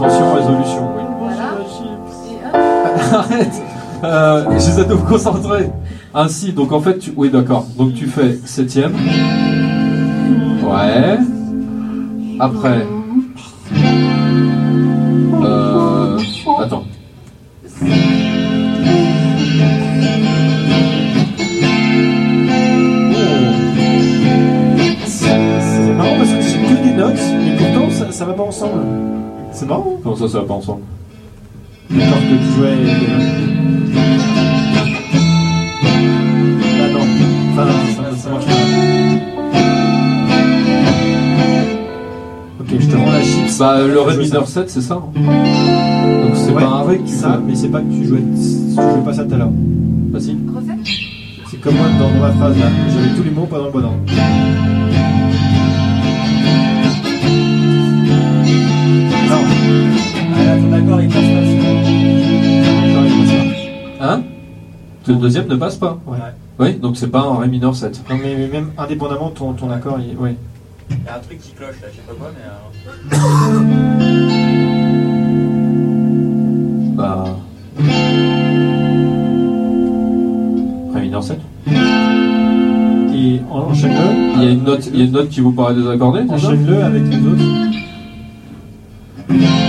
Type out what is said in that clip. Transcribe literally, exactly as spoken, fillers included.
Tension, résolution, oui. Voilà. Et hop. Arrête euh, J'essaie de me concentrer. Ainsi, donc en fait, tu... oui d'accord. Donc tu fais septième. Ouais. Après. Euh... Attends. C'est marrant parce que c'est que des notes, mais pourtant ça, ça va pas ensemble. C'est marrant. Comment ça, ça va pas ensemble? Les cordes que tu jouais. Là non. Enfin, ça, ça marche pas. Ok, je te rends la chips. Bah, le ré mineur sept, c'est ça. Donc c'est Ouais, pas un ré que tu ça, joues. mais c'est pas que tu jouais, tu jouais pas ça tout à l'heure. Bah si. Refais. C'est comme moi dans, dans ma phrase là. J'avais tous les mots pas dans le bon ordre. Non. Ah là, ton accord il passe pas. Ton accord il passe Hein? Le deuxième ne passe pas. pas. Ouais. Oui, donc c'est pas un ré mineur sept. Non mais, mais même indépendamment ton, ton accord il. Ouais. Il y a un truc qui cloche là, je sais pas quoi, mais. Euh... Bah. Ré mineur sept. Et enchaîne-le. Il y a une note, il y a une note qui vous paraît désaccordée, c'est ça? Enchaîne-le avec les autres.